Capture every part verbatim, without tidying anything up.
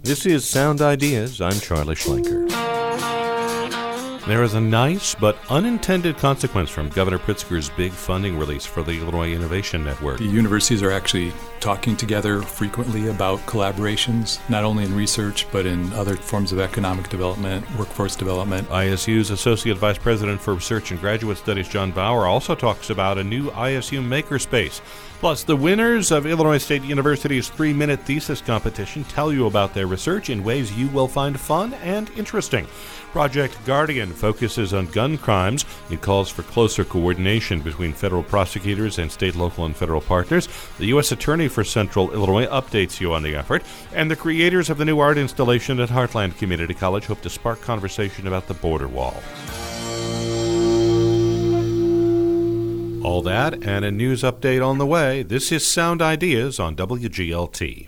This is Sound Ideas. I'm Charlie Schlenker. There is a nice but unintended consequence from Governor Pritzker's big funding release for the Illinois Innovation Network. The universities are actually talking together frequently about collaborations, not only in research, but in other forms of economic development, workforce development. I S U's Associate Vice President for Research and Graduate Studies, John Bauer, also talks about a new I S U Makerspace. Plus, the winners of Illinois State University's three-minute thesis competition tell you about their research in ways you will find fun and interesting. Project Guardian focuses on gun crimes. It calls for closer coordination between federal prosecutors and state, local, and federal partners. The U S Attorney for Central Illinois updates you on the effort. And the creators of the new art installation at Heartland Community College hope to spark conversation about the border wall. All that and a news update on the way. This is Sound Ideas on W G L T.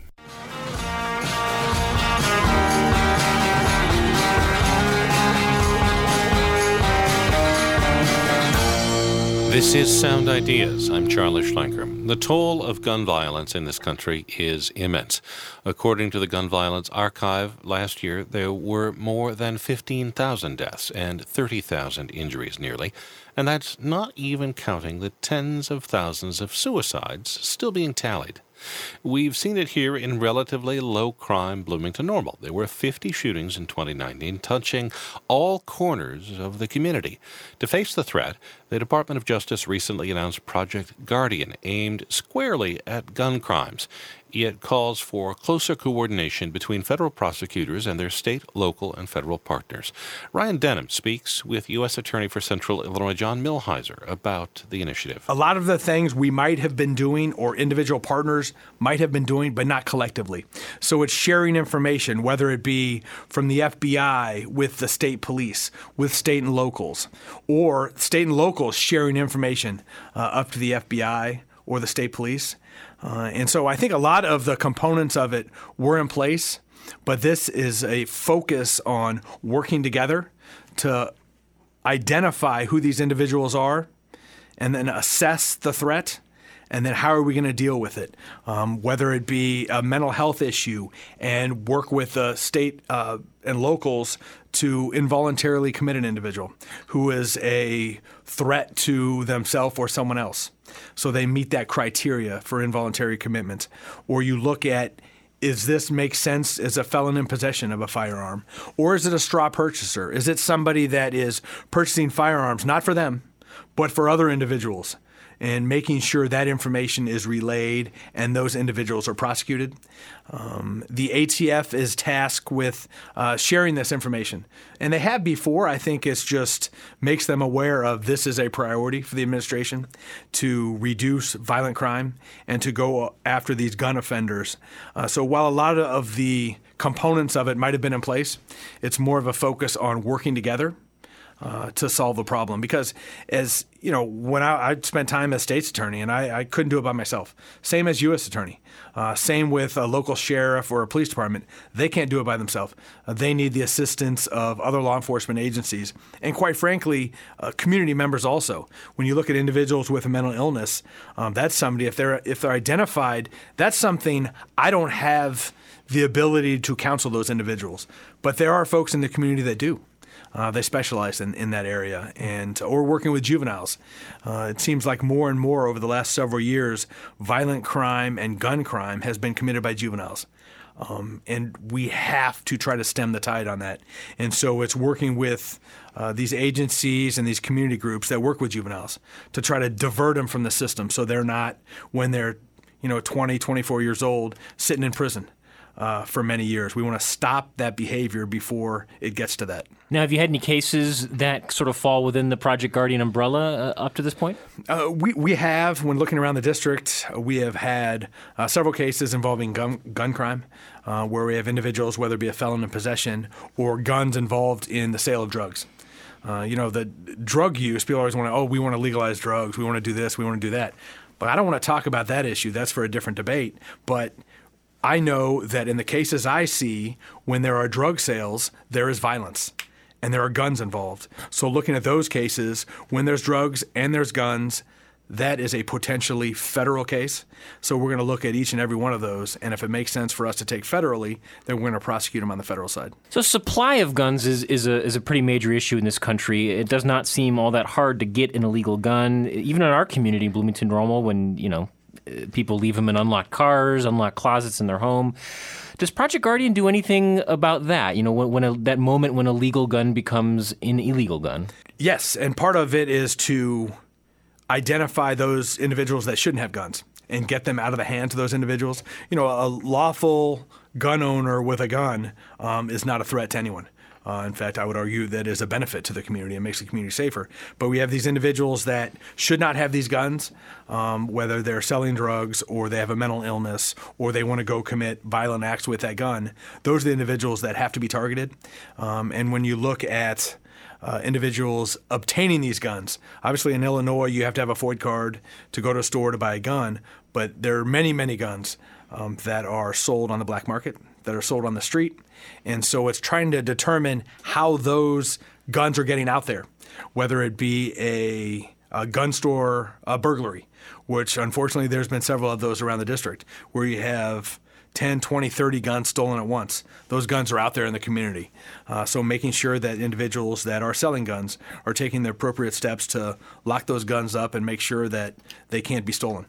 This is Sound Ideas. I'm Charlie Schlenker. The toll of gun violence in this country is immense. According to the Gun Violence Archive, last year there were more than fifteen thousand deaths and thirty thousand injuries nearly, and that's not even counting the tens of thousands of suicides still being tallied. We've seen it here in relatively low-crime Bloomington Normal. There were fifty shootings in twenty nineteen, touching all corners of the community. To face the threat, the Department of Justice recently announced Project Guardian, aimed squarely at gun crimes. It calls for closer coordination between federal prosecutors and their state, local, and federal partners. Ryan Denham speaks with U S Attorney for Central Illinois John Millhiser about the initiative. A lot of the things we might have been doing or individual partners might have been doing, but not collectively. So it's sharing information, whether it be from the F B I with the state police, with state and locals, or state and locals sharing information uh, up to the F B I or the state police. Uh, and so I think a lot of the components of it were in place, but this is a focus on working together to identify who these individuals are and then assess the threat. And then how are we going to deal with it? Um, whether it be a mental health issue and work with the state uh, and locals to involuntarily commit an individual who is a threat to themselves or someone else. So they meet that criteria for involuntary commitment. Or you look at, is this make sense as a felon in possession of a firearm? Or is it a straw purchaser? Is it somebody that is purchasing firearms, not for them, but for other individuals? And making sure that information is relayed and those individuals are prosecuted. Um, the A T F is tasked with uh, sharing this information. And they have before. I think it's just makes them aware of this is a priority for the administration to reduce violent crime and to go after these gun offenders. Uh, so while a lot of the components of it might have been in place, it's more of a focus on working together Uh, to solve the problem. Because as you know, when I, I spent time as state's attorney, and I, I couldn't do it by myself. Same as U S attorney. Uh, same with a local sheriff or a police department. They can't do it by themselves. Uh, they need the assistance of other law enforcement agencies. And quite frankly, uh, community members also. When you look at individuals with a mental illness, um, that's somebody, if they're, if they're identified, that's something I don't have the ability to counsel those individuals. But there are folks in the community that do. Uh, they specialize in, in that area, and or working with juveniles. Uh, it seems like more and more over the last several years, violent crime and gun crime has been committed by juveniles. Um, and we have to try to stem the tide on that. And so it's working with uh, these agencies and these community groups that work with juveniles to try to divert them from the system so they're not, when they're you know, twenty, twenty-four years old, sitting in prison. Uh, for many years. We want to stop that behavior before it gets to that. Now, have you had any cases that sort of fall within the Project Guardian umbrella uh, up to this point? Uh, we, we have, when looking around the district, we have had uh, several cases involving gun, gun crime, uh, where we have individuals, whether it be a felon in possession or guns involved in the sale of drugs. Uh, you know, the drug use, people always want to, oh, we want to legalize drugs, we want to do this, we want to do that. But I don't want to talk about that issue. That's for a different debate. But I know that in the cases I see, when there are drug sales, there is violence and there are guns involved. So looking at those cases, when there's drugs and there's guns, that is a potentially federal case. So we're going to look at each and every one of those, and if it makes sense for us to take federally, then we're going to prosecute them on the federal side. So supply of guns is, is a is a pretty major issue in this country. It does not seem all that hard to get an illegal gun, even in our community, Bloomington Normal, when, you know, people leave them in unlocked cars, unlocked closets in their home. Does Project Guardian do anything about that? You know, when, when a, that moment when a legal gun becomes an illegal gun? Yes, and part of it is to identify those individuals that shouldn't have guns and get them out of the hands of those individuals. You know, a lawful gun owner with a gun um, is not a threat to anyone. Uh, in fact, I would argue that is a benefit to the community and makes the community safer. But we have these individuals that should not have these guns, um, whether they're selling drugs or they have a mental illness or they want to go commit violent acts with that gun. Those are the individuals that have to be targeted. Um, and when you look at uh, individuals obtaining these guns, obviously in Illinois you have to have a FOID card to go to a store to buy a gun, but there are many, many guns um, that are sold on the black market, that are sold on the street. And so it's trying to determine how those guns are getting out there, whether it be a, a gun store a burglary, which unfortunately there's been several of those around the district, where you have ten, twenty, thirty guns stolen at once. Those guns are out there in the community. Uh, so making sure that individuals that are selling guns are taking the appropriate steps to lock those guns up and make sure that they can't be stolen.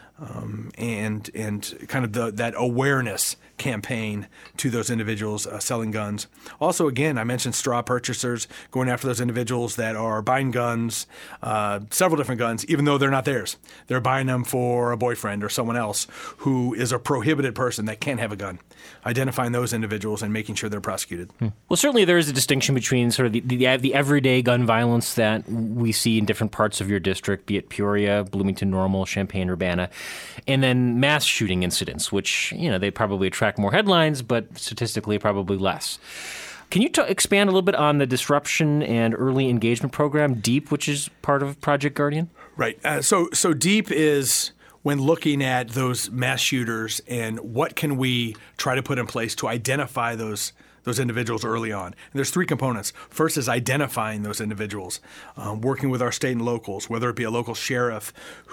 Um, and and kind of the, that awareness campaign to those individuals uh, selling guns. Also, again, I mentioned straw purchasers, going after those individuals that are buying guns, uh, several different guns, even though they're not theirs. They're buying them for a boyfriend or someone else who is a prohibited person that can't have a gun. Identifying those individuals and making sure they're prosecuted. Hmm. Well, certainly there is a distinction between sort of the, the, the everyday gun violence that we see in different parts of your district, be it Peoria, Bloomington Normal, Champaign-Urbana, and then mass shooting incidents, which, you know, they probably attract more headlines, but statistically probably less. Can you t- expand a little bit on the disruption and early engagement program, DEEP, which is part of Project Guardian? Right. Uh, so, so DEEP is when looking at those mass shooters and what can we try to put in place to identify those those individuals early on. And there's three components. First is identifying those individuals, um, working with our state and locals, whether it be a local sheriff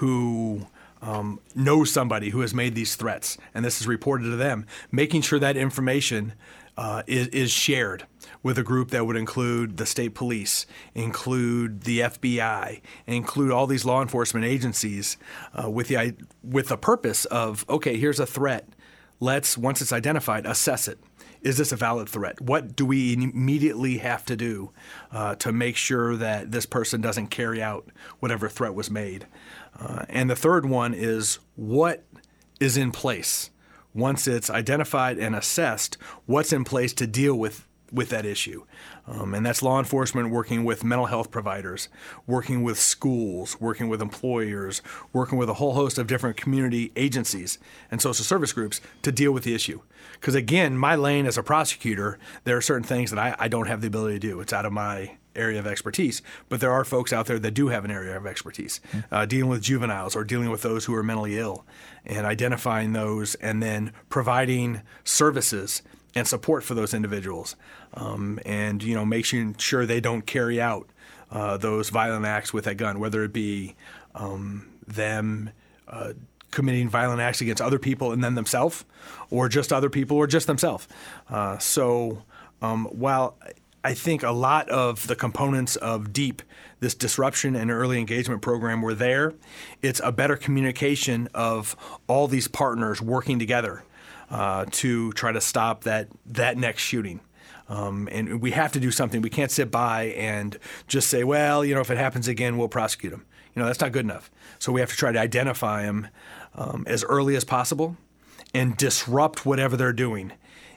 who um, knows somebody who has made these threats, and this is reported to them, making sure that information uh, is, is shared with a group that would include the state police, include the F B I, include all these law enforcement agencies uh, with the with the purpose of, okay, here's a threat. Let's, once it's identified, assess it. Is this a valid threat? What do we immediately have to do uh, to make sure that this person doesn't carry out whatever threat was made? Uh, and the third one is, what is in place? Once it's identified and assessed, what's in place to deal with with that issue. Um, and that's law enforcement working with mental health providers, working with schools, working with employers, working with a whole host of different community agencies and social service groups to deal with the issue. Because again, my lane as a prosecutor, there are certain things that I, I don't have the ability to do. It's out of my area of expertise, but there are folks out there that do have an area of expertise, uh, dealing with juveniles or dealing with those who are mentally ill and identifying those and then providing services and support for those individuals, um, and you know, making sure they don't carry out uh, those violent acts with that gun, whether it be um, them uh, committing violent acts against other people and then themselves, or just other people, or just themselves. Uh, so um, while I think a lot of the components of DEEP, this disruption and early engagement program, were there, it's a better communication of all these partners working together Uh, to try to stop that that next shooting. Um, and we have to do something. We can't sit by and just say, well, you know, if it happens again, we'll prosecute them. You know, that's not good enough. So we have to try to identify them um, as early as possible and disrupt whatever they're doing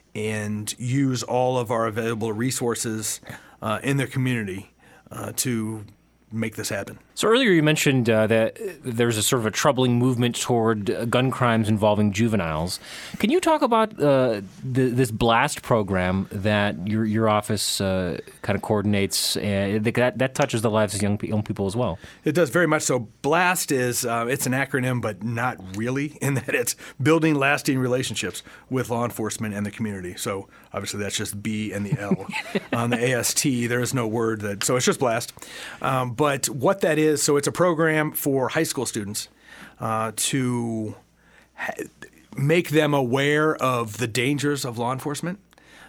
and use all of our available resources uh, in their community uh, to make this happen. So earlier you mentioned uh, that there's a sort of a troubling movement toward uh, gun crimes involving juveniles. Can you talk about uh, the, this BLAST program that your your office uh, kind of coordinates? Uh, that that touches the lives of young young people as well. It does very much so. BLAST is uh, it's an acronym, but not really, in that it's building lasting relationships with law enforcement and the community. So obviously that's just B and the L. On the A S T, there is no word that, so it's just BLAST. Um, but what that is, so it's a program for high school students uh, to ha- make them aware of the dangers of law enforcement,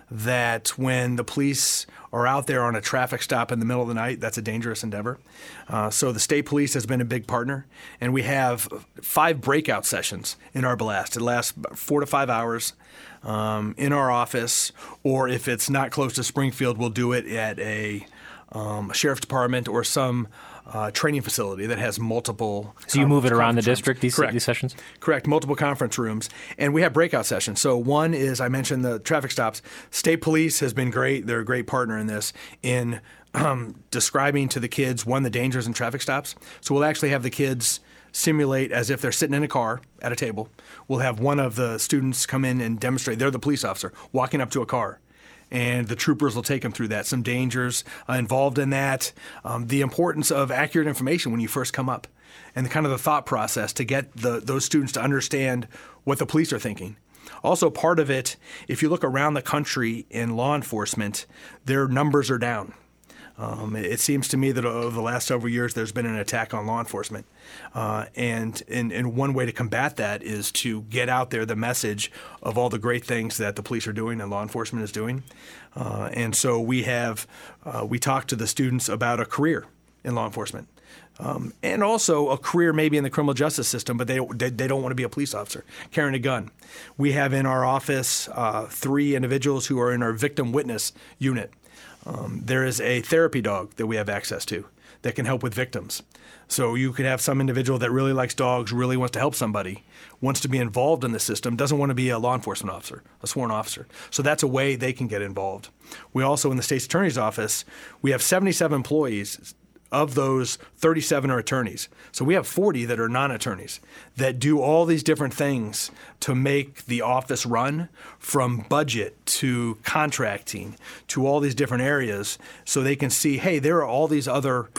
that when the police are out there on a traffic stop in the middle of the night, that's a dangerous endeavor. Uh, so the state police has been a big partner, and we have five breakout sessions in our blast. It lasts four to five hours um, in our office, or if it's not close to Springfield, we'll do it at a, um, a sheriff's department or some Uh, training facility that has multiple. So you move it around the rooms. district, these, Correct. these sessions? Correct. Multiple conference rooms. And we have breakout sessions. So one is, I mentioned the traffic stops. State Police has been great. They're a great partner in this, in um, describing to the kids, one, the dangers in traffic stops. So we'll actually have the kids simulate as if they're sitting in a car at a table. We'll have one of the students come in and demonstrate. They're the police officer walking up to a car. And the troopers will take them through that. Some dangers uh, involved in that. Um, the importance of accurate information when you first come up, and the kind of the thought process to get the, those students to understand what the police are thinking. Also, part of it, if you look around the country in law enforcement, their numbers are down. Um, it seems to me that over the last several years, there's been an attack on law enforcement. Uh, and, and, and one way to combat that is to get out there the message of all the great things that the police are doing and law enforcement is doing. Uh, and so we have, uh, we talk to the students about a career in law enforcement. Um, and also a career maybe in the criminal justice system, but they, they, they don't want to be a police officer carrying a gun. We have in our office uh, three individuals who are in our victim witness unit. Um, there is a therapy dog that we have access to that can help with victims. So you could have some individual that really likes dogs, really wants to help somebody, wants to be involved in the system, doesn't want to be a law enforcement officer, a sworn officer. So that's a way they can get involved. We also, in the state's attorney's office, we have seventy-seven employees. Of those, thirty-seven are attorneys. So we have forty that are non-attorneys that do all these different things to make the office run, from budget to contracting to all these different areas, so they can see, hey, there are all these other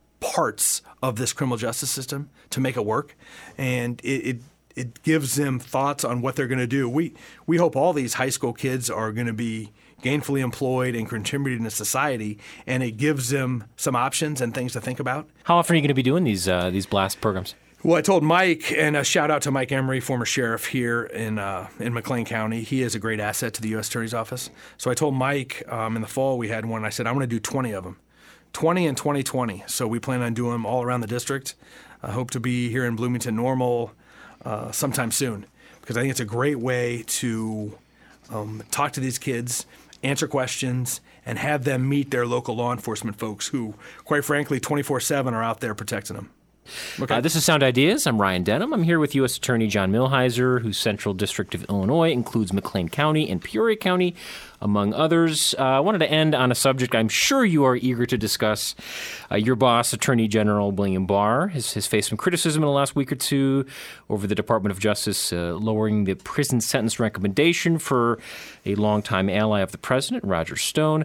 parts of this criminal justice system to make it work. And it, it it gives them thoughts on what they're going to do. We we hope all these high school kids are going to be gainfully employed and contributing to society, and it gives them some options and things to think about. How often are you going to be doing these uh, these blast programs? Well, I told Mike, and a shout out to Mike Emery, former sheriff here in uh, in McLean County. He is a great asset to the U S Attorney's Office. So I told Mike um, in the fall we had one. I said, I'm going to do twenty of them, twenty in twenty twenty. So we plan on doing them all around the district. I hope to be here in Bloomington Normal uh, sometime soon, because I think it's a great way to um, talk to these kids, answer questions, and have them meet their local law enforcement folks who, quite frankly, twenty-four seven are out there protecting them. Okay. Uh, this is Sound Ideas. I'm Ryan Denham. I'm here with U S Attorney John Millhiser, whose Central District of Illinois includes McLean County and Peoria County, among others. Uh, I wanted to end on a subject I'm sure you are eager to discuss. Uh, your boss, Attorney General William Barr, has, has faced some criticism in the last week or two over the Department of Justice uh, lowering the prison sentence recommendation for a longtime ally of the president, Roger Stone.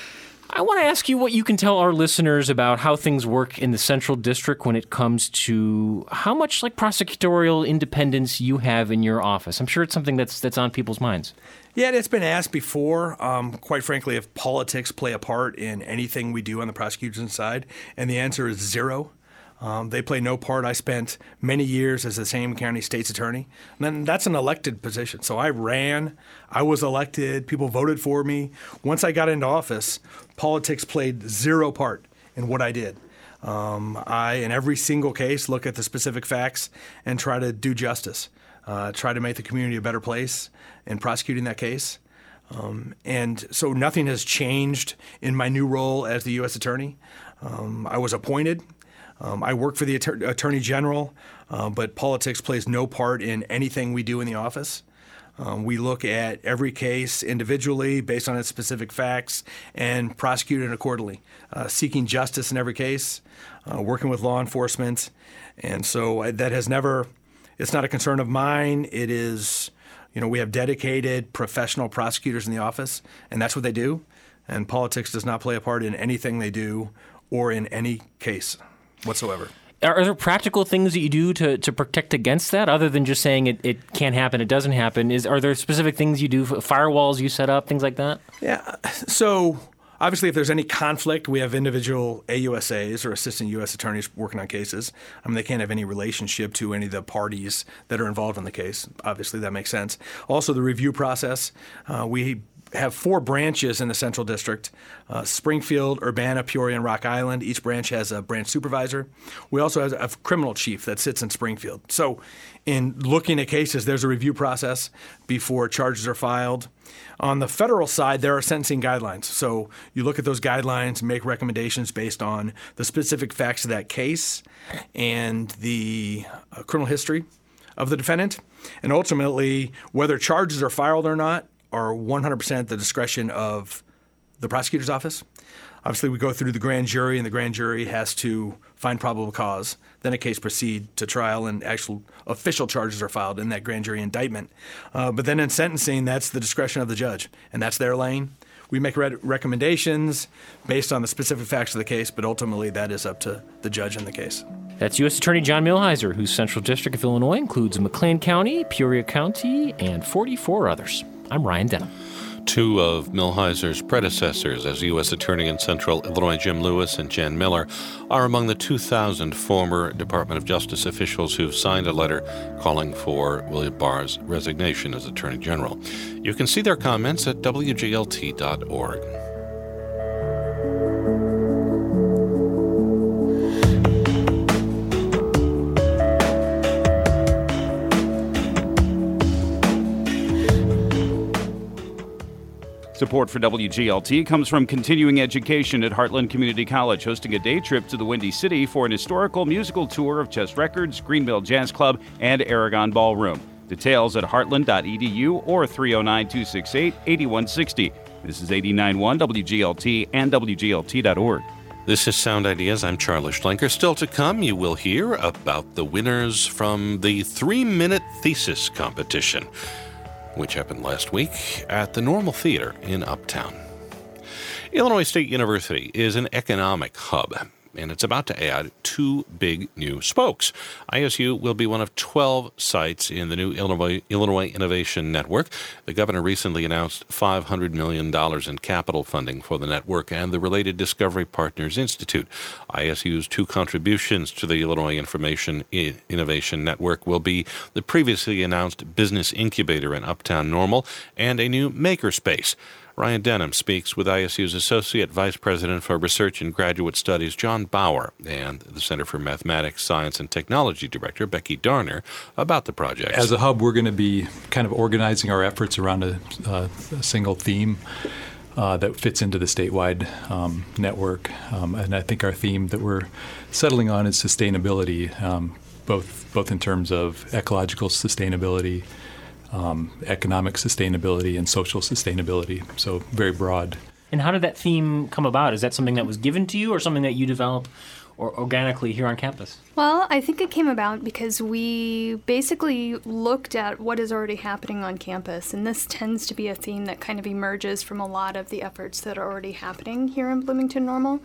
I want to ask you what you can tell our listeners about how things work in the Central District when it comes to how much like prosecutorial independence you have in your office. I'm sure it's something that's that's on people's minds. Yeah, it's been asked before, um, quite frankly, if politics play a part in anything we do on the prosecution side, and the answer is zero. Um, they play no part. I spent many years as the same county state's attorney. And then that's an elected position. So I ran. I was elected. People voted for me. Once I got into office, politics played zero part in what I did. Um, I, in every single case, look at the specific facts and try to do justice, uh, try to make the community a better place in prosecuting that case. Um, and so nothing has changed in my new role as the U S attorney. Um, I was appointed. Um, I work for the Att- Attorney General, uh, but politics plays no part in anything we do in the office. Um, we look at every case individually based on its specific facts and prosecute it accordingly, uh, seeking justice in every case, uh, working with law enforcement. And so I, that has never, it's not a concern of mine. It is, you know, we have dedicated professional prosecutors in the office, and that's what they do. And politics does not play a part in anything they do or in any case whatsoever. Are there practical things that you do to, to protect against that, other than just saying it, it can't happen, it doesn't happen? Is Are there specific things you do, firewalls you set up, things like that? Yeah. So obviously, if there's any conflict, we have individual A U S As or assistant U S attorneys working on cases. I mean, they can't have any relationship to any of the parties that are involved in the case. Obviously, that makes sense. Also, the review process. Uh, we have four branches in the Central District, uh, Springfield, Urbana, Peoria, and Rock Island. Each branch has a branch supervisor. We also have a criminal chief that sits in Springfield. So in looking at cases, there's a review process before charges are filed. On the federal side, there are sentencing guidelines. So you look at those guidelines, make recommendations based on the specific facts of that case and the uh, criminal history of the defendant. And ultimately, whether charges are filed or not, are one hundred percent at the discretion of the prosecutor's office. Obviously, we go through the grand jury, and the grand jury has to find probable cause. Then a case proceeds to trial, and actual official charges are filed in that grand jury indictment. Uh, but then in sentencing, that's the discretion of the judge, and that's their lane. We make re- recommendations based on the specific facts of the case, but ultimately that is up to the judge in the case. That's U S Attorney John Millhiser, whose Central District of Illinois includes McLean County, Peoria County, and forty-four others. I'm Ryan Denham. Two of Millhiser's predecessors as U S Attorney in Central Illinois, Jim Lewis and Jan Miller, are among the two thousand former Department of Justice officials who've signed a letter calling for William Barr's resignation as Attorney General. You can see their comments at W G L T dot org. Support for W G L T comes from continuing education at Heartland Community College, hosting a day trip to the Windy City for an historical musical tour of Chess Records, Greenville Jazz Club, and Aragon Ballroom. Details at heartland dot e d u or three oh nine, two six eight, eight one six oh. This is eighty-nine point one W G L T and W G L T dot org. This is Sound Ideas. I'm Charlie Schlenker. Still to come, you will hear about the winners from the three-minute thesis competition, which happened last week at the Normal Theater in Uptown. Illinois State University is an economic hub, and it's about to add two big new spokes. I S U will be one of twelve sites in the new Illinois, Illinois Innovation Network. The governor recently announced five hundred million dollars in capital funding for the network and the related Discovery Partners Institute. I S U's two contributions to the Illinois Information Innovation Network will be the previously announced Business Incubator in Uptown Normal and a new makerspace. Ryan Denham speaks with I S U's Associate Vice President for Research and Graduate Studies, John Bauer, and the Center for Mathematics, Science, and Technology Director, Becky Darner, about the project. As a hub, we're going to be kind of organizing our efforts around a, uh, a single theme uh, that fits into the statewide um, network. Um, and I think our theme that we're settling on is sustainability, um, both both in terms of ecological sustainability, Um, economic sustainability, and social sustainability, so very broad. And how did that theme come about? Is that something that was given to you or something that you developed or organically here on campus? Well, I think it came about because we basically looked at what is already happening on campus, and this tends to be a theme that kind of emerges from a lot of the efforts that are already happening here in Bloomington Normal.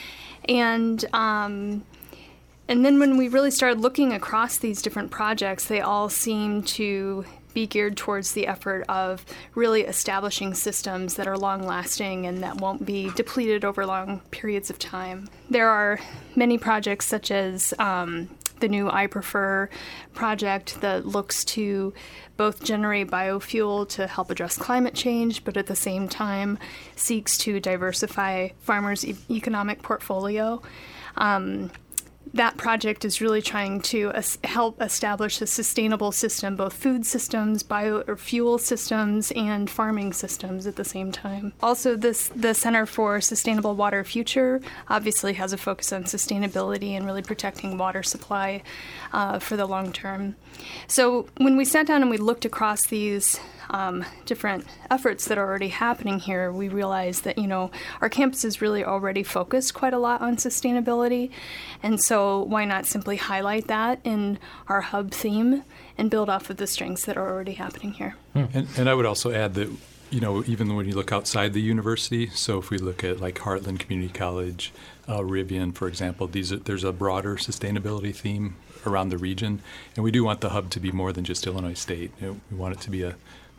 And um, and then when we really started looking across these different projects, they all seem to be geared towards the effort of really establishing systems that are long-lasting and that won't be depleted over long periods of time. There are many projects such as um, the new I Prefer project that looks to both generate biofuel to help address climate change, but at the same time seeks to diversify farmers' e- economic portfolio. Um, That project is really trying to uh, help establish a sustainable system, both food systems, bio or fuel systems, and farming systems at the same time. Also, this the Center for Sustainable Water Future obviously has a focus on sustainability and really protecting water supply uh, for the long term. So when we sat down and we looked across these Um, different efforts that are already happening here, we realized that, you know, our campus is really already focused quite a lot on sustainability, and so why not simply highlight that in our hub theme and build off of the strengths that are already happening here. Hmm. And, and I would also add that, you know, even when you look outside the university, so if we look at like Heartland Community College, uh, Rivian, for example, these are, there's a broader sustainability theme around the region, and we do want the hub to be more than just Illinois State. You know, we want it to be a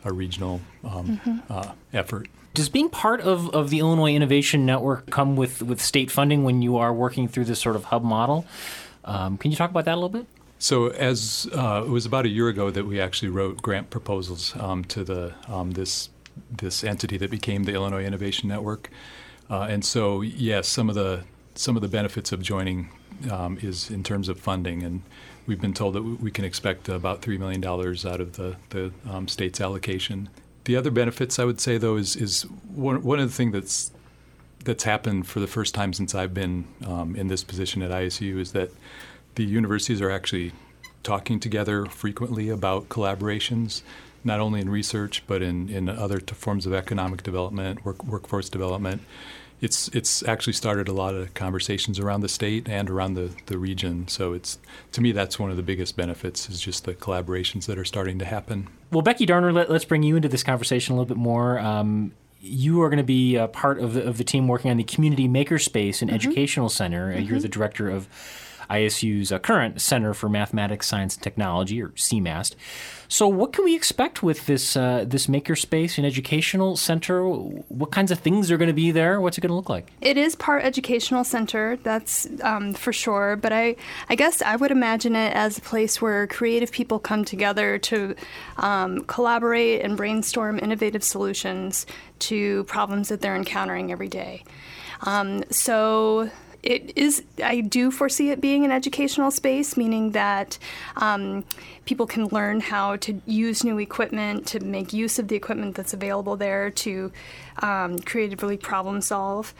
a regional um, mm-hmm. uh, effort. Does being part of, of the Illinois Innovation Network come with, with state funding when you are working through this sort of hub model? Um, can you talk about that a little bit? So as uh, it was about a year ago that we actually wrote grant proposals um, to the um, this this entity that became the Illinois Innovation Network, uh, and so yes, some of the some of the benefits of joining um, is in terms of funding, and we've been told that we can expect about three million dollars out of the the um, state's allocation. The other benefits, I would say, though, is is one one of the things that's that's happened for the first time since I've been um, in this position at I S U is that the universities are actually talking together frequently about collaborations, not only in research but in, in other t- forms of economic development, work, workforce development. It's it's actually started a lot of conversations around the state and around the, the region. So it's to me that's one of the biggest benefits is just the collaborations that are starting to happen. Well, Becky Darner, let, let's bring you into this conversation a little bit more. Um, you are going to be a part of the, of the team working on the Community Makerspace and mm-hmm. Educational Center. Mm-hmm. You're the director of I S U's uh, current Center for Mathematics, Science, and Technology, or C MAST. So what can we expect with this uh, this makerspace and educational center? What kinds of things are going to be there? What's it going to look like? It is part educational center, that's um, for sure. But I, I guess I would imagine it as a place where creative people come together to um, collaborate and brainstorm innovative solutions to problems that they're encountering every day. Um, so... It is. I do foresee it being an educational space, meaning that um, people can learn how to use new equipment, to make use of the equipment that's available there, to um, creatively problem solve.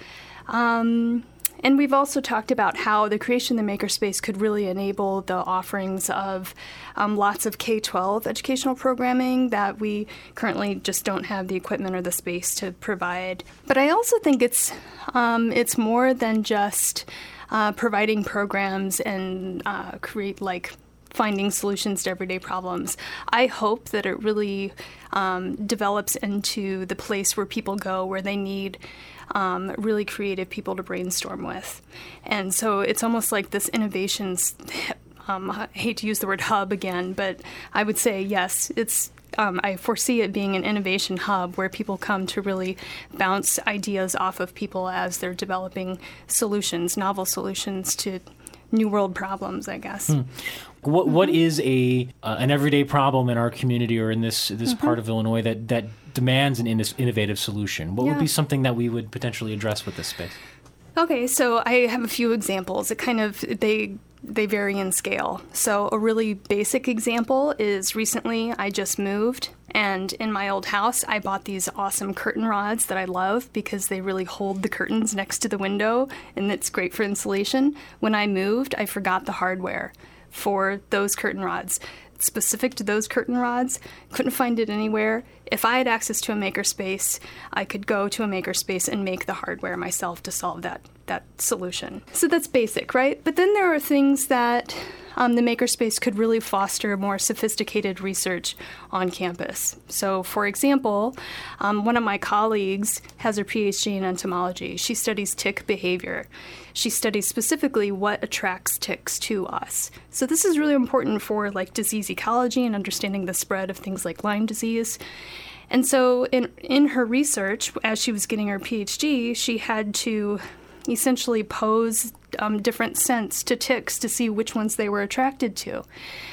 Um, and we've also talked about how the creation of the makerspace could really enable the offerings of um, lots of K twelve educational programming that we currently just don't have the equipment or the space to provide. But I also think it's um, it's more than just uh, providing programs and uh, create like finding solutions to everyday problems. I hope that it really um, develops into the place where people go where they need Um, really creative people to brainstorm with. And so it's almost like this innovations, um, I hate to use the word hub again, but I would say, yes, it's. Um, I foresee it being an innovation hub where people come to really bounce ideas off of people as they're developing solutions, novel solutions to new world problems, I guess. Hmm. What mm-hmm. What is a uh, an everyday problem in our community or in this this mm-hmm. part of Illinois that, that demands an in- innovative solution? What yeah. would be something that we would potentially address with this space? Okay, so I have a few examples. It kind of they they vary in scale. So a really basic example is recently I just moved, and in my old house I bought these awesome curtain rods that I love because they really hold the curtains next to the window, and it's great for insulation. When I moved, I forgot the hardware for those curtain rods. Specific to those curtain rods, couldn't find it anywhere. If I had access to a makerspace, I could go to a makerspace and make the hardware myself to solve that that solution. So that's basic, right? But then there are things that um, the makerspace could really foster more sophisticated research on campus. So, for example, um, one of my colleagues has her P H D in entomology. She studies tick behavior. She studies specifically what attracts ticks to us. So this is really important for like disease ecology and understanding the spread of things like Lyme disease. And so in in her research, as she was getting her P H D, she had to essentially pose um, different scents to ticks to see which ones they were attracted to,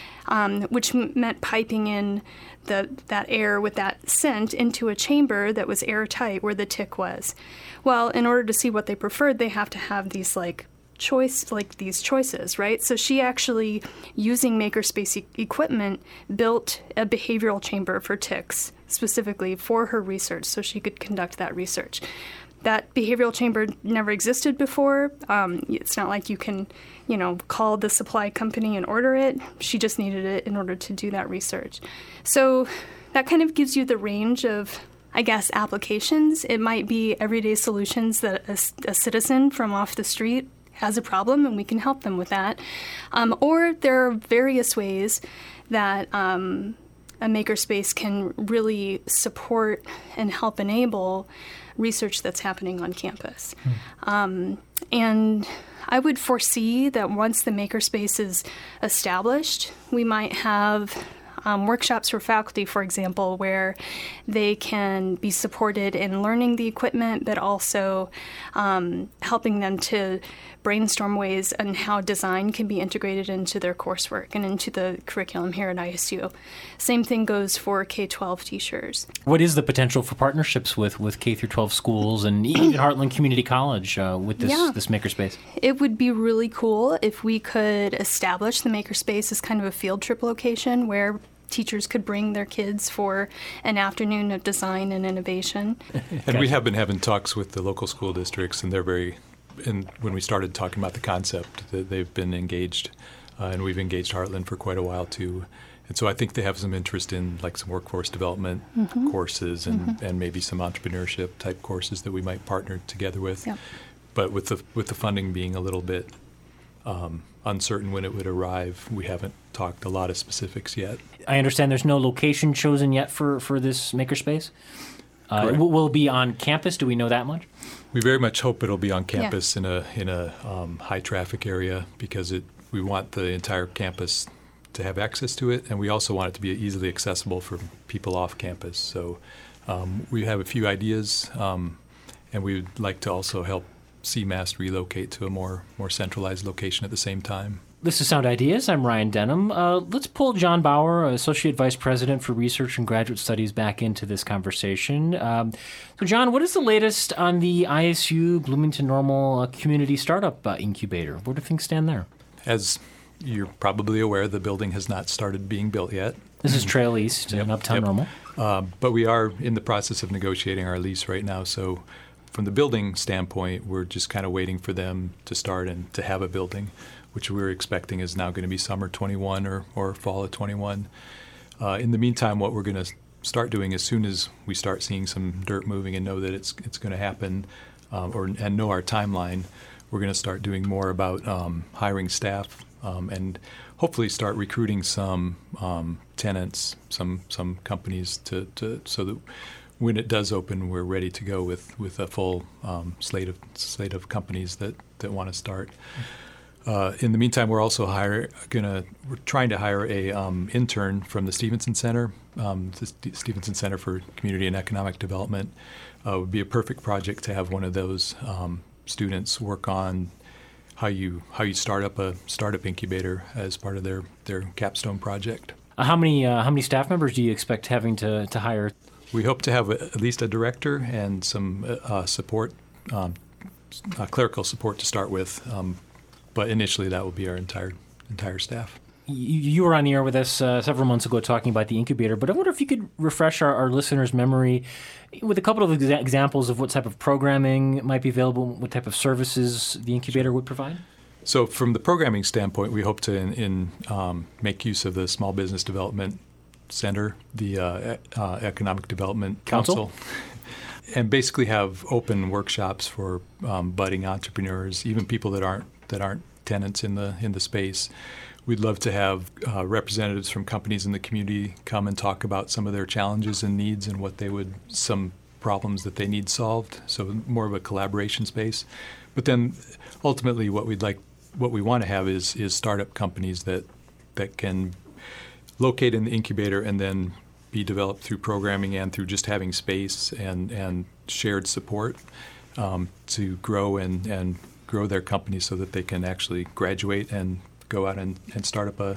um, which m- meant piping in the that air with that scent into a chamber that was airtight where the tick was. Well, in order to see what they preferred, they have to have these like choice, like these choices, right? So she actually, using makerspace e- equipment, built a behavioral chamber for ticks specifically for her research, so she could conduct that research. That behavioral chamber never existed before. Um, it's not like you can, you know, call the supply company and order it. She just needed it in order to do that research. So that kind of gives you the range of, I guess, applications. It might be everyday solutions that a, a citizen from off the street has a problem and we can help them with that. Um, or there are various ways that um, a makerspace can really support and help enable research that's happening on campus. Hmm. Um, and I would foresee that once the makerspace is established, we might have um, workshops for faculty, for example, where they can be supported in learning the equipment, but also um, helping them to brainstorm ways on how design can be integrated into their coursework and into the curriculum here at I S U. Same thing goes for K twelve teachers. What is the potential for partnerships with, with K through twelve schools and even Heartland Community College uh, with this, Yeah. this makerspace? It would be really cool if we could establish the Makerspace as kind of a field trip location where teachers could bring their kids for an afternoon of design and innovation. And we have been having talks with the local school districts, and they're very, and when we started talking about the concept, that they've been engaged, uh, and we've engaged Heartland for quite a while too. And so I think they have some interest in like some workforce development Mm-hmm. courses and, mm-hmm. and maybe some entrepreneurship type courses that we might partner together with. Yep. But with the with the funding being a little bit um, uncertain when it would arrive, we haven't talked a lot of specifics yet. I understand there's no location chosen yet for, for this makerspace. Uh, Correct. will will it be on campus? Do we know that much? We very much hope it'll be on campus in a in a um, high traffic area because it we want the entire campus to have access to it, and we also want it to be easily accessible for people off campus. So um, we have a few ideas, um, and we would like to also help C M A S relocate to a more more centralized location at the same time. This is Sound Ideas. I'm Ryan Denham. Uh, let's pull John Bauer, Associate Vice President for Research and Graduate Studies, back into this conversation. Um, so, John, what is the latest on the I S U Bloomington Normal uh, Community Startup uh, Incubator? Where do things stand there? As you're probably aware, the building has not started being built yet. This is Trail East in Uptown Yep. Normal. Uh, but we are in the process of negotiating our lease right now. So from the building standpoint, we're just kind of waiting for them to start and to have a building, which we're expecting is now going to be summer twenty-one or, or fall of twenty-one. Uh, in the meantime, what we're going to start doing as soon as we start seeing some dirt moving and know that it's it's going to happen, um, or and know our timeline, we're going to start doing more about um, hiring staff um, and hopefully start recruiting some um, tenants, some some companies to, to so that when it does open, we're ready to go with, with a full um, slate of slate of companies that, that want to start. Uh, in the meantime, we're also hire, gonna we're trying to hire a um, intern from the Stevenson Center. Um, the St- Stevenson Center for Community and Economic Development uh, would be a perfect project to have one of those um, students work on how you how you start up a startup incubator as part of their, their capstone project. Uh, how many uh, how many staff members do you expect having to, to hire? We hope to have a, at least a director and some uh, support, um, uh, clerical support to start with. Um, But initially, that will be our entire entire staff. You, you were on the air with us uh, several months ago talking about the incubator, but I wonder if you could refresh our, our listeners' memory with a couple of exa- examples of what type of programming might be available, what type of services the incubator would provide. So from the programming standpoint, we hope to in, in, um, make use of the Small Business Development Center, the uh, e- uh, Economic Development Council? Council, and basically have open workshops for um, budding entrepreneurs, even people that aren't that aren't tenants in the in the space. We'd love to have uh, representatives from companies in the community come and talk about some of their challenges and needs and what they would, some problems that they need solved. So more of a collaboration space. But then ultimately what we'd like, what we want to have is is startup companies that that can locate in the incubator and then be developed through programming and through just having space and, and shared support um, to grow and, and grow their company so that they can actually graduate and go out and, and start up a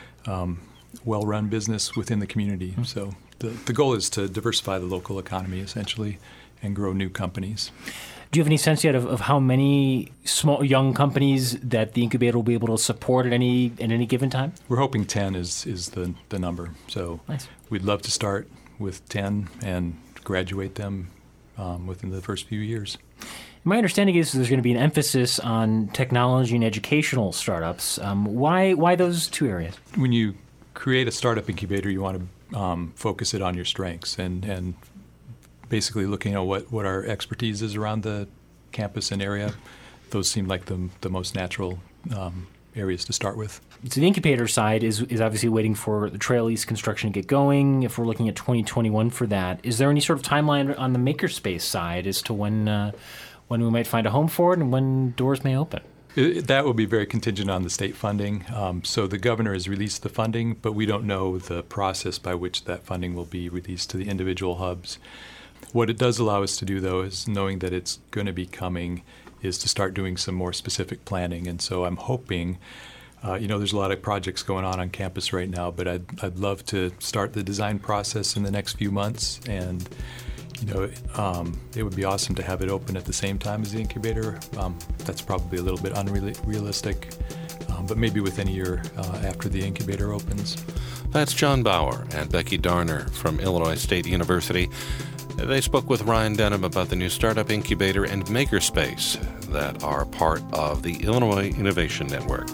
um, well-run business within the community. Mm-hmm. So the, the goal is to diversify the local economy essentially and grow new companies. Do you have any sense yet of, of how many small young companies that the incubator will be able to support at any at any given time? We're hoping ten is, is the, the number. So nice. We'd love to start with ten and graduate them um, within the first few years. My understanding is there's going to be an emphasis on technology and educational startups. Um, why why those two areas? When you create a startup incubator, you want to um, focus it on your strengths and, and basically looking at what, what our expertise is around the campus and area. Those seem like the, the most natural um, areas to start with. So the incubator side is is obviously waiting for the Trail East construction to get going. If we're looking at twenty twenty-one for that, is there any sort of timeline on the makerspace side as to when uh, when we might find a home for it and when doors may open? It, that will be very contingent on the state funding. Um, so the governor has released the funding, but we don't know the process by which that funding will be released to the individual hubs. What it does allow us to do, though, is knowing that it's going to be coming, is to start doing some more specific planning. And so I'm hoping, uh, you know, there's a lot of projects going on on campus right now, but I'd, I'd love to start the design process in the next few months. And You know, um, it would be awesome to have it open at the same time as the incubator. Um, that's probably a little bit unrealistic, um, but maybe within a year uh, after the incubator opens. That's John Bauer and Becky Darner from Illinois State University. They spoke with Ryan Denham about the new startup incubator and makerspace that are part of the Illinois Innovation Network.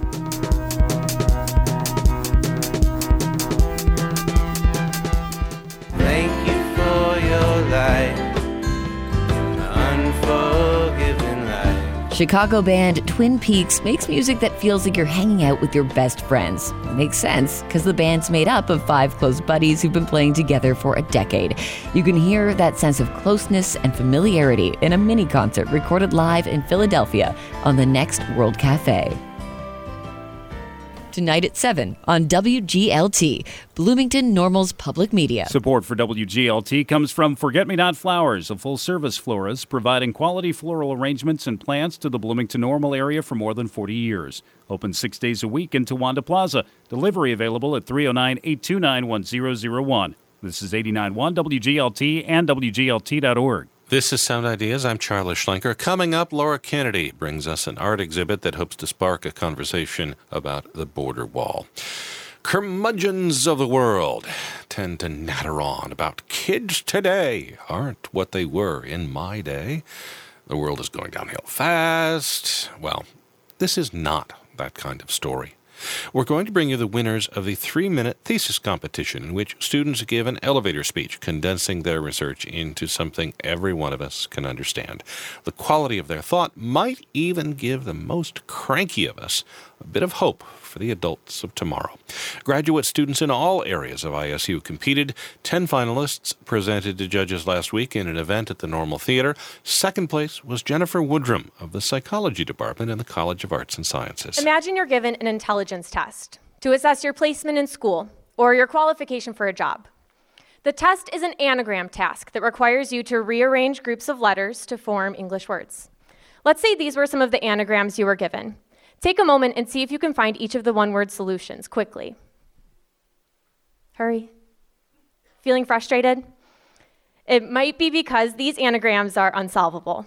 Thank you for your light, unforgiving light. Chicago band Twin Peaks makes music that feels like you're hanging out with your best friends. Makes sense, because the band's made up of five close buddies who've been playing together for a decade. You can hear that sense of closeness and familiarity in a mini concert recorded live in Philadelphia on the Next World Cafe. Tonight at seven on W G L T, Bloomington Normal's Public Media. Support for W G L T comes from Forget Me Not Flowers, a full-service florist providing quality floral arrangements and plants to the Bloomington Normal area for more than forty years. Open six days a week in Towanda Plaza. Delivery available at three oh nine, eight two nine, one zero zero one. This is eighty-nine point one W G L T and W G L T dot org. This is Sound Ideas. I'm Charlie Schlenker. Coming up, Laura Kennedy brings us an art exhibit that hopes to spark a conversation about the border wall. Curmudgeons of the world tend to natter on about kids today aren't what they were in my day. The world is going downhill fast. Well, this is not that kind of story. We're going to bring you the winners of the three-minute thesis competition in which students give an elevator speech condensing their research into something every one of us can understand. The quality of their thought might even give the most cranky of us a bit of hope for the adults of tomorrow. Graduate students in all areas of I S U competed. Ten finalists presented to judges last week in an event at the Normal Theater. Second place was Jennifer Woodrum of the Psychology Department in the College of Arts and Sciences. Imagine you're given an intelligence test to assess your placement in school or your qualification for a job. The test is an anagram task that requires you to rearrange groups of letters to form English words. Let's say these were some of the anagrams you were given. Take a moment and see if you can find each of the one-word solutions quickly. Hurry. Feeling frustrated? It might be because these anagrams are unsolvable.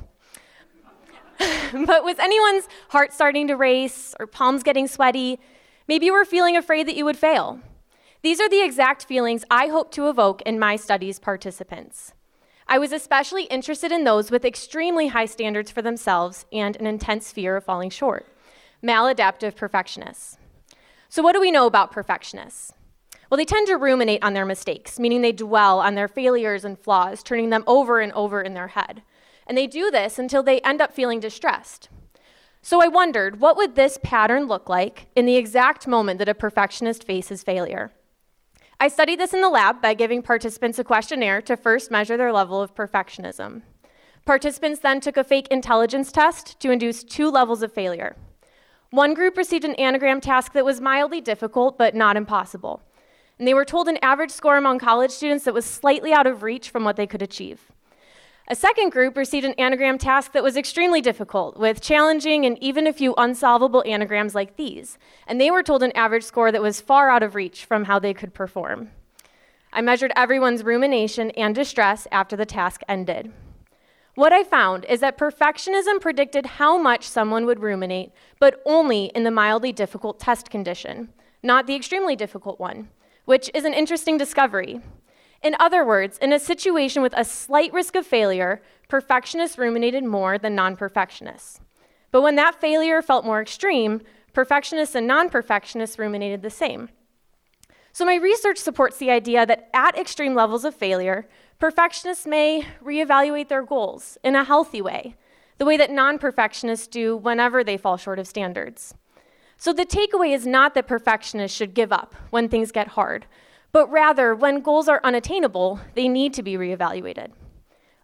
But was anyone's heart starting to race or palms getting sweaty? Maybe you were feeling afraid that you would fail. These are the exact feelings I hope to evoke in my studies participants. I was especially interested in those with extremely high standards for themselves and an intense fear of falling short. Maladaptive perfectionists. So what do we know about perfectionists? Well, they tend to ruminate on their mistakes, meaning they dwell on their failures and flaws, turning them over and over in their head. And they do this until they end up feeling distressed. So I wondered, what would this pattern look like in the exact moment that a perfectionist faces failure? I studied this in the lab by giving participants a questionnaire to first measure their level of perfectionism. Participants then took a fake intelligence test to induce two levels of failure. One group received an anagram task that was mildly difficult but not impossible. And they were told an average score among college students that was slightly out of reach from what they could achieve. A second group received an anagram task that was extremely difficult, with challenging and even a few unsolvable anagrams like these. And they were told an average score that was far out of reach from how they could perform. I measured everyone's rumination and distress after the task ended. What I found is that perfectionism predicted how much someone would ruminate, but only in the mildly difficult test condition, not the extremely difficult one, which is an interesting discovery. In other words, in a situation with a slight risk of failure, perfectionists ruminated more than non-perfectionists. But when that failure felt more extreme, perfectionists and non-perfectionists ruminated the same. So my research supports the idea that at extreme levels of failure, perfectionists may reevaluate their goals in a healthy way, the way that non-perfectionists do whenever they fall short of standards. So the takeaway is not that perfectionists should give up when things get hard, but rather when goals are unattainable, they need to be reevaluated.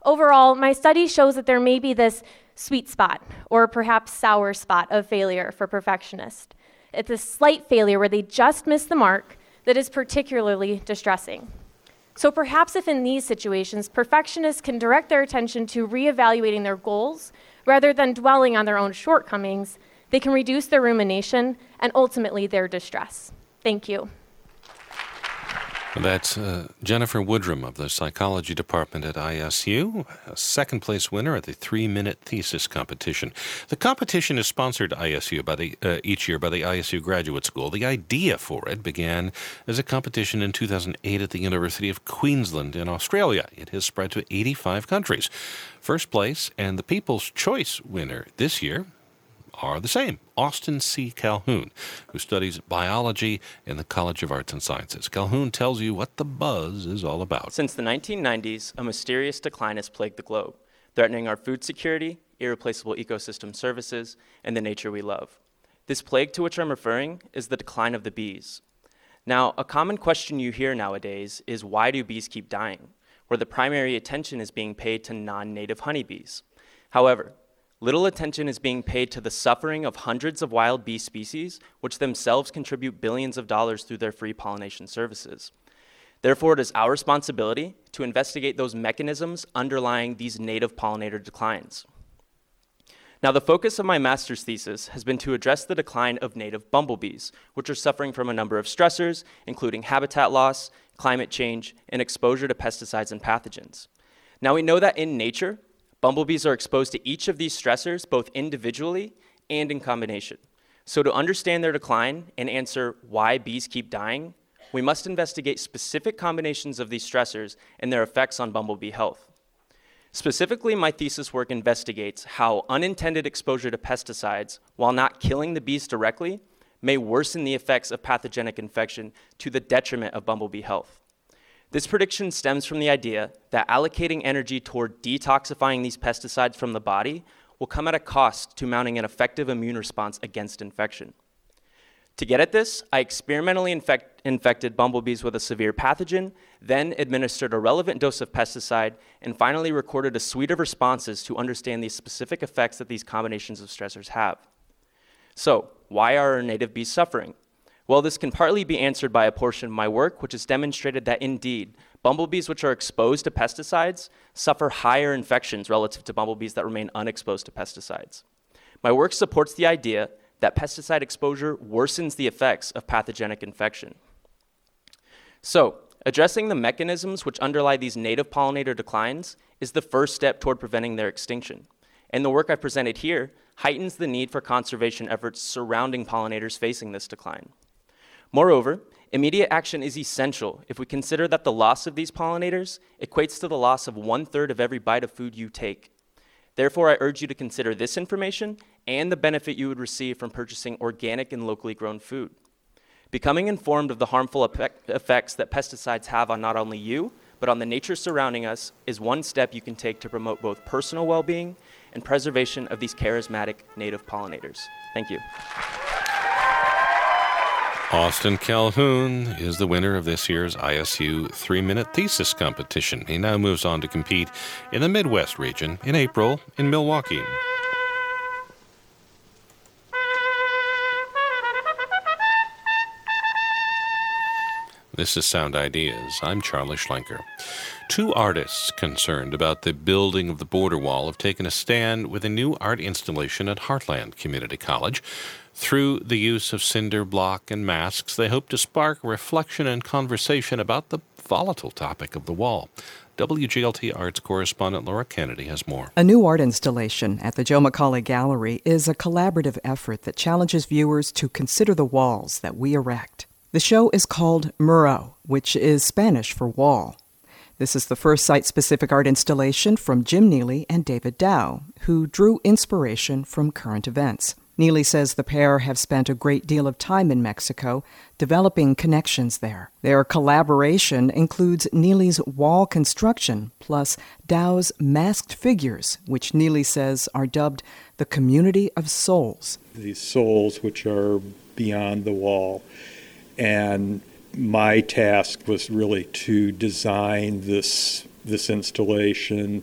Overall, my study shows that there may be this sweet spot, or perhaps sour spot of failure for perfectionists. It's a slight failure where they just miss the mark that is particularly distressing. So perhaps if in these situations, perfectionists can direct their attention to reevaluating their goals rather than dwelling on their own shortcomings, they can reduce their rumination and ultimately their distress. Thank you. That's uh, Jennifer Woodrum of the Psychology Department at I S U, a second-place winner at the three-minute thesis competition. The competition is sponsored I S U by the, uh, each year by the I S U Graduate School. The idea for it began as a competition in two thousand eight at the University of Queensland in Australia. It has spread to eighty-five countries. First place and the People's Choice winner this year are the same. Austin C. Calhoun, who studies biology in the College of Arts and Sciences. Calhoun tells you what the buzz is all about. Since the nineteen nineties, a mysterious decline has plagued the globe, threatening our food security, irreplaceable ecosystem services, and the nature we love. This plague to which I'm referring is the decline of the bees. Now, a common question you hear nowadays is why do bees keep dying, where the primary attention is being paid to non-native honeybees. However, little attention is being paid to the suffering of hundreds of wild bee species, which themselves contribute billions of dollars through their free pollination services. Therefore, it is our responsibility to investigate those mechanisms underlying these native pollinator declines. Now, the focus of my master's thesis has been to address the decline of native bumblebees, which are suffering from a number of stressors, including habitat loss, climate change, and exposure to pesticides and pathogens. Now, we know that in nature, bumblebees are exposed to each of these stressors both individually and in combination. So to understand their decline and answer why bees keep dying, we must investigate specific combinations of these stressors and their effects on bumblebee health. Specifically, my thesis work investigates how unintended exposure to pesticides, while not killing the bees directly, may worsen the effects of pathogenic infection to the detriment of bumblebee health. This prediction stems from the idea that allocating energy toward detoxifying these pesticides from the body will come at a cost to mounting an effective immune response against infection. To get at this, I experimentally infect, infected bumblebees with a severe pathogen, then administered a relevant dose of pesticide, and finally recorded a suite of responses to understand the specific effects that these combinations of stressors have. So, why are our native bees suffering? Well, this can partly be answered by a portion of my work, which has demonstrated that indeed, bumblebees which are exposed to pesticides suffer higher infections relative to bumblebees that remain unexposed to pesticides. My work supports the idea that pesticide exposure worsens the effects of pathogenic infection. So, addressing the mechanisms which underlie these native pollinator declines is the first step toward preventing their extinction. And the work I presented here heightens the need for conservation efforts surrounding pollinators facing this decline. Moreover, immediate action is essential if we consider that the loss of these pollinators equates to the loss of one-third of every bite of food you take. Therefore, I urge you to consider this information and the benefit you would receive from purchasing organic and locally grown food. Becoming informed of the harmful effect- effects that pesticides have on not only you, but on the nature surrounding us is one step you can take to promote both personal well-being and preservation of these charismatic native pollinators. Thank you. Austin Calhoun is the winner of this year's I S U three-minute thesis competition. He now moves on to compete in the Midwest region in April in Milwaukee. This is Sound Ideas. I'm Charlie Schlenker. Two artists concerned about the building of the border wall have taken a stand with a new art installation at Heartland Community College. Through the use of cinder block and masks, they hope to spark reflection and conversation about the volatile topic of the wall. W G L T Arts correspondent Laura Kennedy has more. A new art installation at the Joe McCauley Gallery is a collaborative effort that challenges viewers to consider the walls that we erect. The show is called Muro, which is Spanish for wall. This is the first site-specific art installation from Jim Neely and David Dow, who drew inspiration from current events. Neely says the pair have spent a great deal of time in Mexico developing connections there. Their collaboration includes Neely's wall construction plus Dow's masked figures, which Neely says are dubbed the community of souls. These souls which are beyond the wall. And my task was really to design this this installation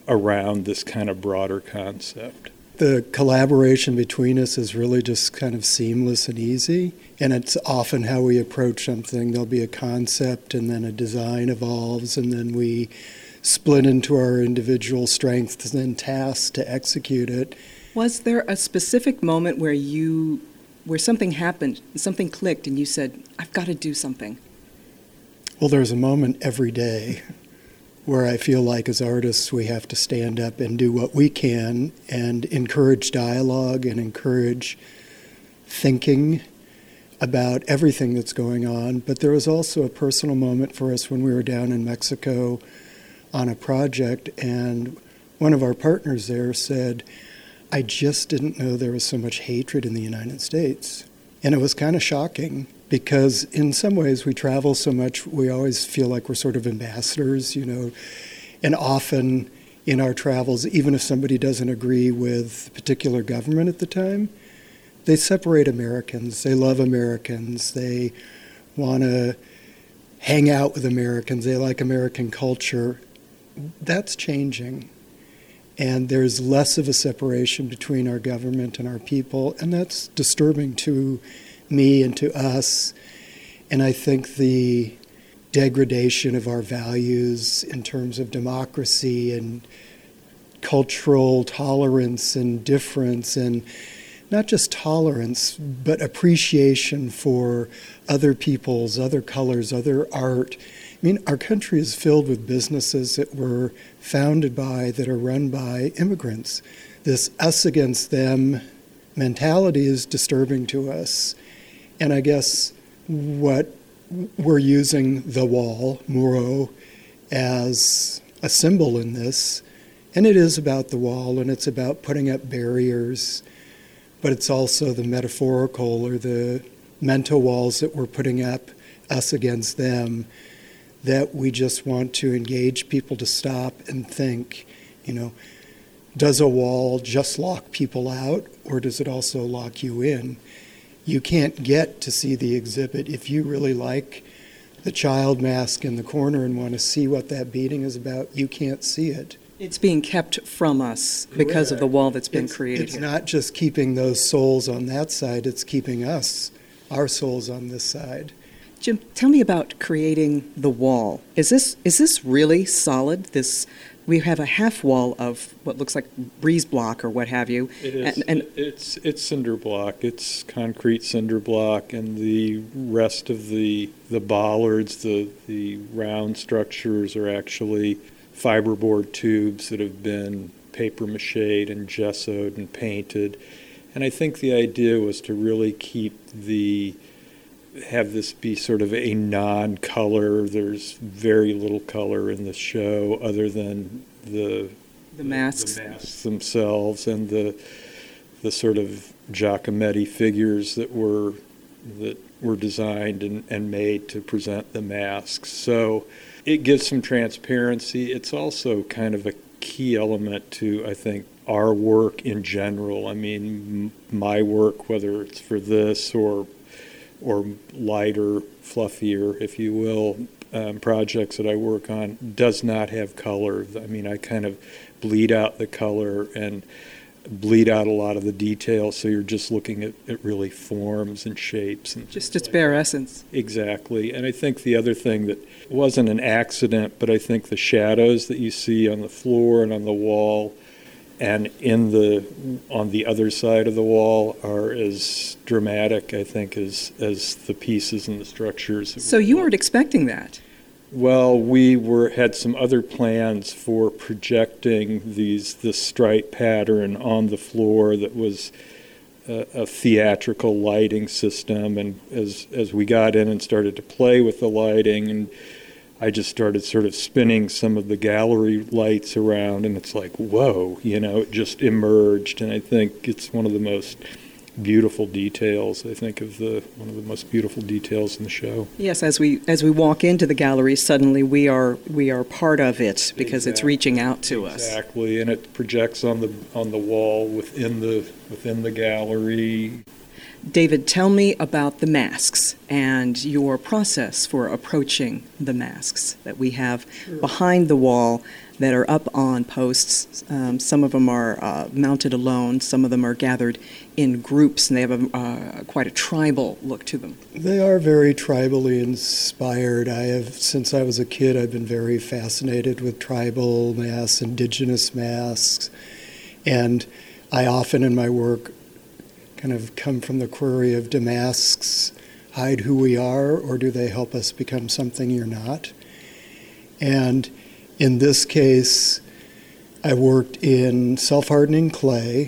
around this kind of broader concept. The collaboration between us is really just kind of seamless and easy, and it's often how we approach something. There'll be a concept, and then a design evolves, and then we split into our individual strengths and tasks to execute it. Was there a specific moment where you, where something happened, something clicked, and you said, I've got to do something? Well, there's a moment every day where I feel like as artists we have to stand up and do what we can and encourage dialogue and encourage thinking about everything that's going on. But there was also a personal moment for us when we were down in Mexico on a project, and one of our partners there said, I just didn't know there was so much hatred in the United States. And it was kind of shocking, because in some ways we travel so much, we always feel like we're sort of ambassadors, you know, and often in our travels, even if somebody doesn't agree with a particular government at the time, they separate Americans. They love Americans. They want to hang out with Americans. They like American culture. That's changing. And there's less of a separation between our government and our people, and that's disturbing to me and to us. And I think the degradation of our values in terms of democracy and cultural tolerance and difference, and not just tolerance, but appreciation for other peoples, other colors, other art. I mean, our country is filled with businesses that were founded by, that are run by immigrants. This us against them mentality is disturbing to us. And I guess what we're using the wall, Muro, as a symbol in this, and it is about the wall, and it's about putting up barriers, but it's also the metaphorical or the mental walls that we're putting up, us against them, that we just want to engage people to stop and think, you know, does a wall just lock people out, or does it also lock you in? You can't get to see the exhibit if you really like the child mask in the corner and want to see what that beating is about. You can't see it. It's being kept from us because of the wall that's been it's, created It's here. not just keeping those souls on that side, it's keeping us, our souls on this side. Jim, tell me about creating the wall. Is this is this really solid? This we have a half wall of what looks like breeze block or what have you. It is. And, and it's it's cinder block. It's concrete cinder block, and the rest of the the bollards, the the round structures, are actually fiberboard tubes that have been paper mache'd and gessoed and painted. And I think the idea was to really keep the have this be sort of a non-color. There's very little color in the show other than the the masks, the masks themselves and the the sort of Giacometti figures that were that were designed and, and made to present the masks. So it gives some transparency. It's also kind of a key element to, I think, our work in general. I mean, m- my work, whether it's for this or or lighter, fluffier, if you will, um, projects that I work on, does not have color. I mean, I kind of bleed out the color and bleed out a lot of the details, so you're just looking at, at really forms and shapes. And just its bare essence. Exactly. And I think the other thing that wasn't an accident, but I think the shadows that you see on the floor and on the wall and in the on the other side of the wall are as dramatic, I think, as as the pieces and the structures. So you weren't expecting that? Well, we were had some other plans for projecting these this stripe pattern on the floor that was a, a theatrical lighting system. And as as we got in and started to play with the lighting, and I just started sort of spinning some of the gallery lights around, and it's like, whoa, you know, it just emerged. And I think it's one of the most beautiful details, I think, of the one of the most beautiful details in the show. Yes, as we as we walk into the gallery, suddenly we are we are part of it because Exactly. it's reaching out to us. Exactly, and it projects on the on the wall within the within the gallery. David, tell me about the masks and your process for approaching the masks that we have sure. behind the wall that are up on posts. Um, some of them are uh, mounted alone, some of them are gathered in groups, and they have a, uh, quite a tribal look to them. They are very tribally inspired. I have, since I was a kid, I've been very fascinated with tribal masks, indigenous masks, and I often in my work kind of come from the query of, do masks hide who we are, or do they help us become something you're not? And in this case, I worked in self-hardening clay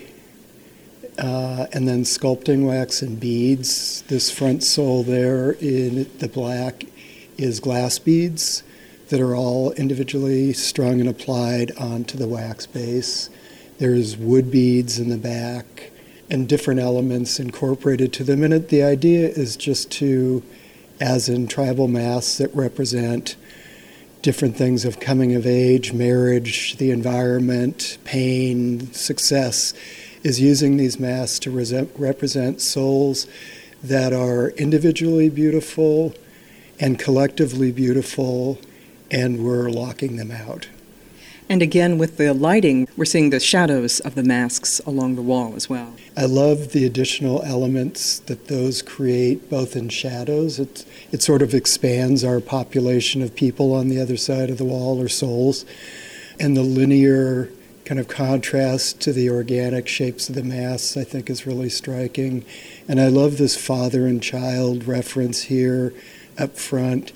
uh, and then sculpting wax and beads. This front sole there in the black is glass beads that are all individually strung and applied onto the wax base. There's wood beads in the back and different elements incorporated to them. And it, the idea is just to, as in tribal masks that represent different things of coming of age, marriage, the environment, pain, success, is using these masks to resent, represent souls that are individually beautiful and collectively beautiful, and we're locking them out. And again, with the lighting, we're seeing the shadows of the masks along the wall as well. I love the additional elements that those create, both in shadows. It, it sort of expands our population of people on the other side of the wall, or souls. And the linear kind of contrast to the organic shapes of the masks, I think, is really striking. And I love this father and child reference here up front.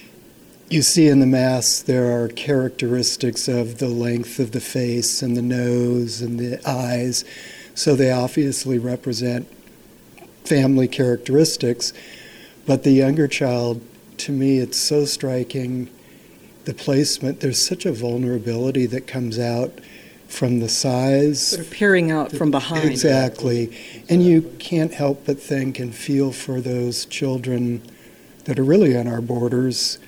You see in the masks there are characteristics of the length of the face and the nose and the eyes, so they obviously represent family characteristics. But the younger child, to me, it's so striking, the placement. There's such a vulnerability that comes out from the size. Sort of peering out from behind. Exactly. And you can't help but think and feel for those children that are really on our borders,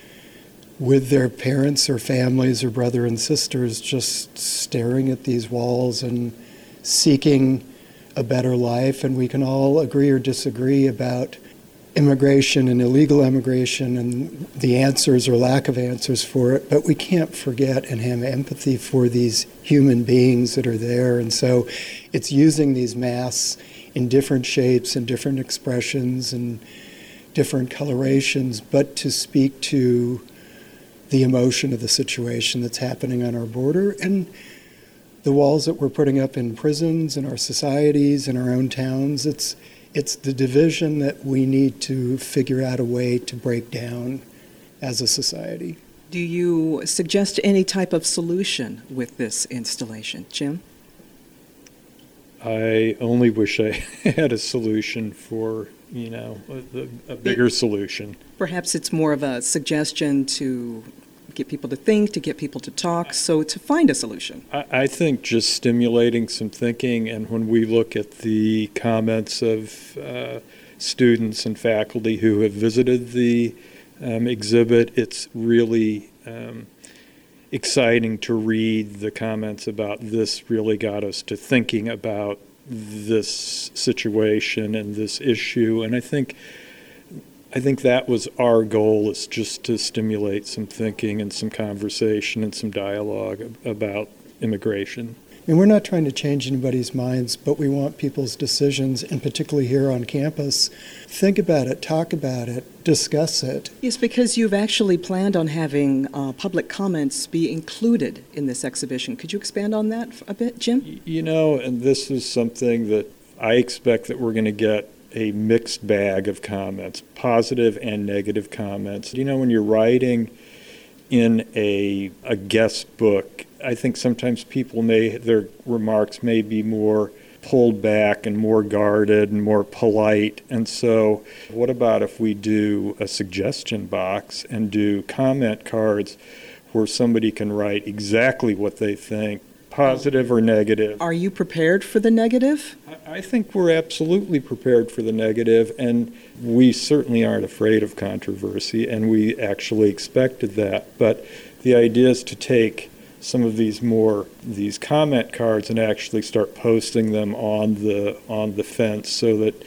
with their parents or families or brother and sisters just staring at these walls and seeking a better life. And we can all agree or disagree about immigration and illegal immigration and the answers or lack of answers for it, but we can't forget and have empathy for these human beings that are there. And so it's using these masks in different shapes and different expressions and different colorations, but to speak to the emotion of the situation that's happening on our border, and the walls that we're putting up in prisons, in our societies, in our own towns. It's it's the division that we need to figure out a way to break down as a society. Do you suggest any type of solution with this installation, Jim? I only wish I had a solution for, you know, a, a bigger solution. Perhaps it's more of a suggestion to get people to think, to get people to talk, so to find a solution. I, I think just stimulating some thinking, and when we look at the comments of uh, students and faculty who have visited the um, exhibit, it's really um, exciting to read the comments about this really got us to thinking about this situation and this issue. And I think I think that was our goal, is just to stimulate some thinking and some conversation and some dialogue about immigration. And we're not trying to change anybody's minds, but we want people's decisions, and particularly here on campus, think about it, talk about it, discuss it. Yes, because you've actually planned on having uh, public comments be included in this exhibition. Could you expand on that a bit, Jim? You know, and this is something that I expect that we're going to get a mixed bag of comments, positive and negative comments. You know, when you're writing in a a guest book, I think sometimes people may, their remarks may be more pulled back and more guarded and more polite. And so what about if we do a suggestion box and do comment cards where somebody can write exactly what they think, positive or negative? Are you prepared for the negative? I think we're absolutely prepared for the negative, and we certainly aren't afraid of controversy, and we actually expected that. But the idea is to take some of these more these comment cards and actually start posting them on the on the fence so that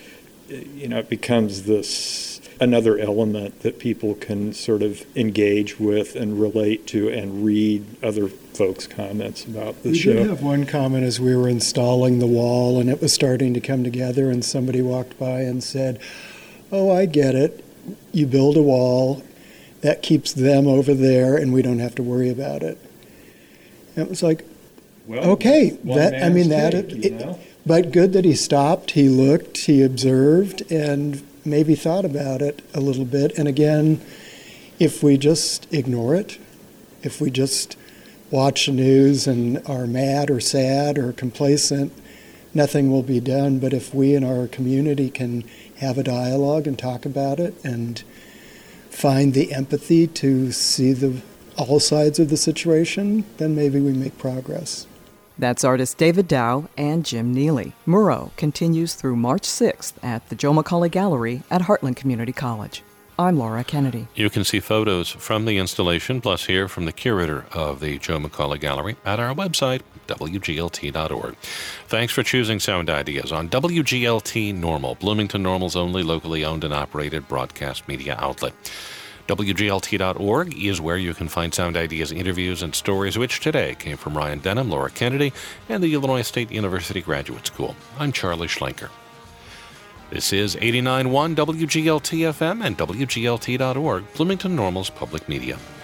you know, it becomes this another element that people can sort of engage with and relate to and read other folks' comments about the we show. We did have one comment as we were installing the wall and it was starting to come together, and somebody walked by and said, "Oh, I get it. You build a wall, that keeps them over there, and we don't have to worry about it." And it was like, well, okay, that I mean that. Take, it, it, but good that he stopped, he looked, he observed, and maybe thought about it a little bit. And again, if we just ignore it, if we just watch the news and are mad or sad or complacent, nothing will be done. But if we in our community can have a dialogue and talk about it and find the empathy to see the all sides of the situation, then maybe we make progress. That's artist David Dow and Jim Neely. Murrow continues through March sixth at the Joe McCauley Gallery at Heartland Community College. I'm Laura Kennedy. You can see photos from the installation, plus hear from the curator of the Joe McCauley Gallery at our website, W G L T dot org. Thanks for choosing Sound Ideas on W G L T Normal, Bloomington Normal's only locally owned and operated broadcast media outlet. W G L T dot org is where you can find Sound Ideas interviews and stories, which today came from Ryan Denham, Laura Kennedy, and the Illinois State University Graduate School. I'm Charlie Schlenker. This is eighty-nine point one W G L T F M and W G L T dot org, Bloomington Normal's public media.